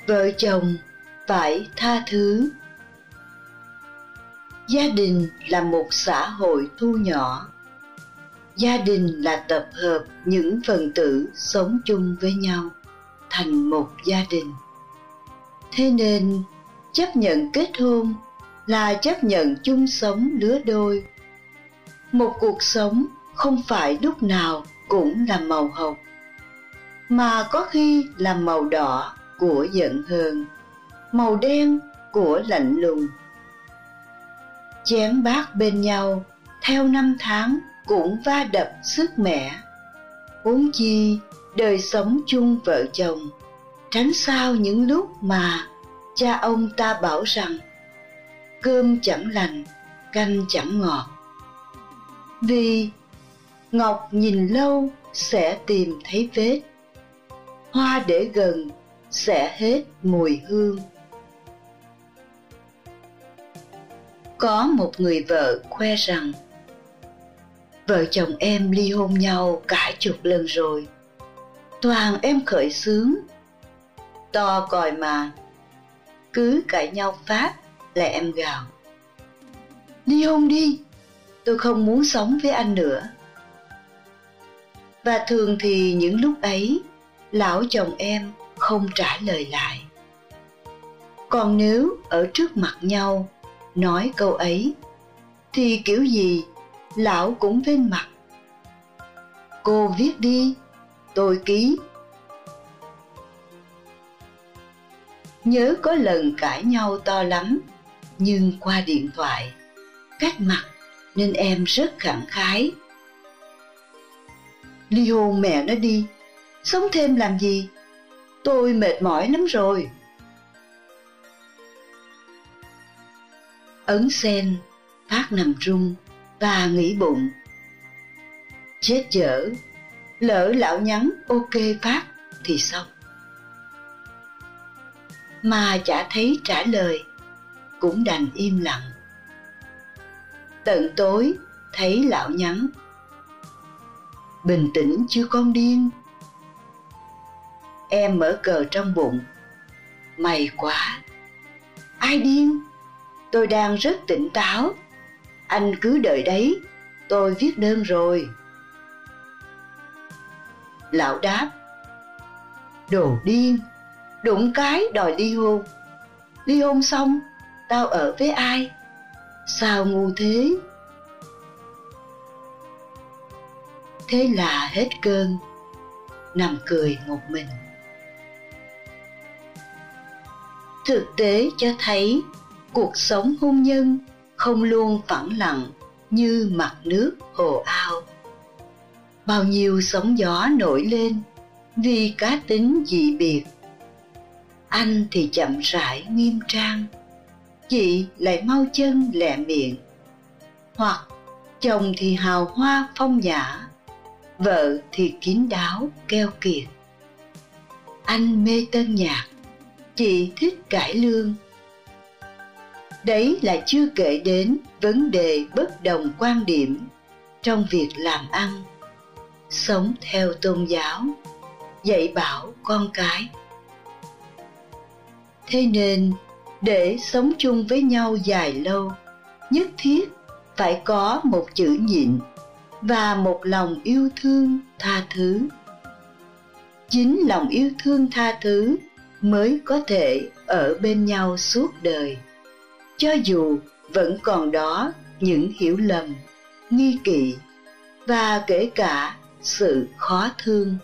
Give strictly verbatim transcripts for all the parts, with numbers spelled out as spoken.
Vợ chồng phải tha thứ. Gia đình là một xã hội thu nhỏ. Gia đình là tập hợp những phần tử sống chung với nhau thành một gia đình. Thế nên chấp nhận kết hôn là chấp nhận chung sống lứa đôi. Một cuộc sống không phải lúc nào cũng là màu hồng, mà có khi là màu đỏ của giận hờn, màu đen của lạnh lùng. Chén bát bên nhau theo năm tháng cũng va đập sức mẻ. Huống chi đời sống chung vợ chồng, tránh sao những lúc mà cha ông ta bảo rằng cơm chẳng lành, canh chẳng ngọt. Vì ngọc nhìn lâu sẽ tìm thấy vết, hoa để gần sẽ hết mùi hương. Có một người vợ khoe rằng vợ chồng em ly hôn nhau cả chục lần rồi, toàn em khởi xướng. To còi mà, cứ cãi nhau phát là em gào: ly hôn đi, tôi không muốn sống với anh nữa. Và thường thì những lúc ấy lão chồng em không trả lời lại. Còn nếu ở trước mặt nhau nói câu ấy thì kiểu gì lão cũng vênh mặt: cô viết đi, tôi ký. Nhớ có lần cãi nhau to lắm, nhưng qua điện thoại, cách mặt nên em rất khẳng khái: ly hôn mẹ nó đi, sống thêm làm gì, tôi mệt mỏi lắm rồi. Ấn sen, Phát nằm run và nghĩ bụng: chết dở, lỡ lão nhắn ok Phát thì xong. Mà chả thấy trả lời, cũng đành im lặng. Tận tối thấy lão nhắn: bình tĩnh chứ con điên. Em mở cờ trong bụng: may quá. Ai điên? Tôi đang rất tỉnh táo. Anh cứ đợi đấy, tôi viết đơn rồi. Lão đáp: đồ điên, đụng cái đòi ly hôn. Ly hôn xong, tao ở với ai? Sao ngu thế? Thế là hết cơn, nằm cười một mình. Thực tế cho thấy cuộc sống hôn nhân không luôn phẳng lặng như mặt nước hồ ao. Bao nhiêu sóng gió nổi lên vì cá tính dị biệt. Anh thì chậm rãi nghiêm trang, chị lại mau chân lẹ miệng. Hoặc chồng thì hào hoa phong nhã, vợ thì kín đáo keo kiệt. Anh mê tân nhạc, chị thích cải lương. Đấy là chưa kể đến vấn đề bất đồng quan điểm trong việc làm ăn, sống theo tôn giáo, dạy bảo con cái. Thế nên, để sống chung với nhau dài lâu, nhất thiết phải có một chữ nhịn và một lòng yêu thương tha thứ. Chính lòng yêu thương tha thứ mới có thể ở bên nhau suốt đời, cho dù vẫn còn đó những hiểu lầm, nghi kỵ và kể cả sự khó thương.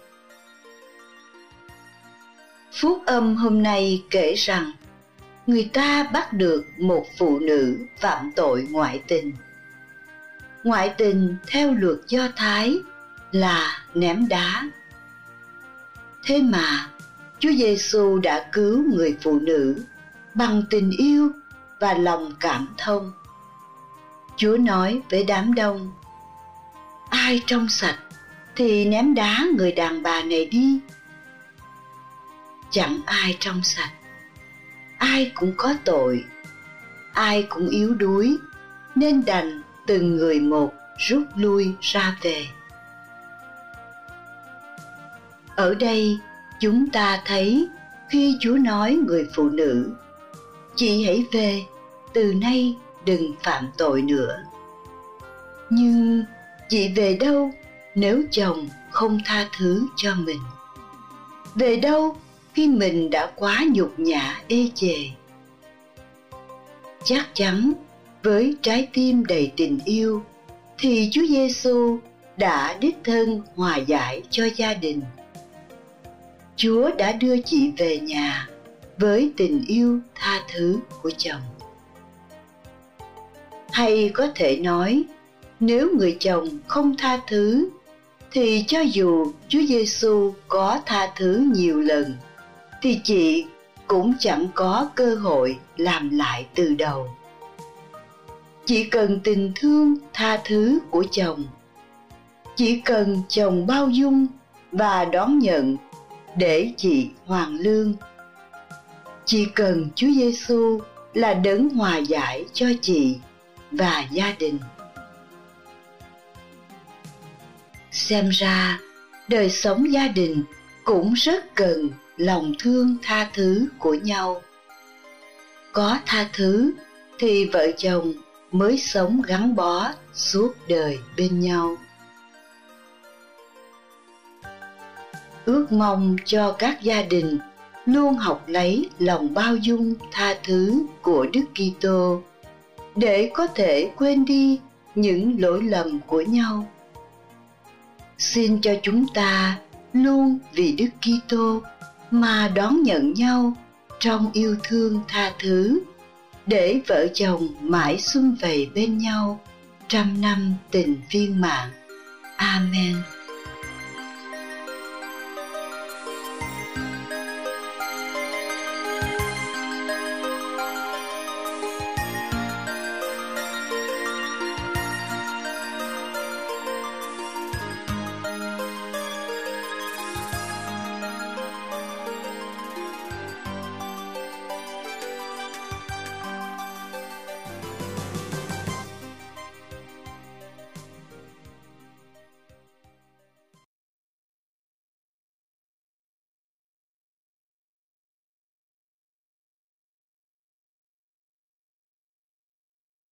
Phúc Âm hôm nay kể rằng người ta bắt được một phụ nữ phạm tội ngoại tình. Ngoại tình theo luật Do Thái là ném đá. Thế mà Chúa Giêsu đã cứu người phụ nữ bằng tình yêu và lòng cảm thông. Chúa nói với đám đông: ai trong sạch thì ném đá người đàn bà này đi. Chẳng ai trong sạch, ai cũng có tội, ai cũng yếu đuối, nên đành từng người một rút lui ra về. Ở đây chúng ta thấy khi Chúa nói người phụ nữ: chị hãy về, từ nay đừng phạm tội nữa. Nhưng chị về đâu nếu chồng không tha thứ cho mình? Về đâu khi mình đã quá nhục nhã ê chề? Chắc chắn với trái tim đầy tình yêu thì Chúa Giêsu đã đích thân hòa giải cho gia đình. Chúa đã đưa chị về nhà với tình yêu tha thứ của chồng. Hay có thể nói, nếu người chồng không tha thứ thì cho dù Chúa Giêsu có tha thứ nhiều lần thì chị cũng chẳng có cơ hội làm lại từ đầu. Chỉ cần tình thương tha thứ của chồng, chỉ cần chồng bao dung và đón nhận để chị hoàn lương, chỉ cần Chúa Giêsu là đấng hòa giải cho chị và gia đình. Xem ra đời sống gia đình cũng rất cần lòng thương tha thứ của nhau. Có tha thứ thì vợ chồng mới sống gắn bó suốt đời bên nhau. Ước mong cho các gia đình luôn học lấy lòng bao dung tha thứ của Đức Kitô để có thể quên đi những lỗi lầm của nhau. Xin cho chúng ta luôn vì Đức Kitô mà đón nhận nhau trong yêu thương tha thứ, để vợ chồng mãi sum vầy bên nhau trăm năm tình viên mãn. Amen.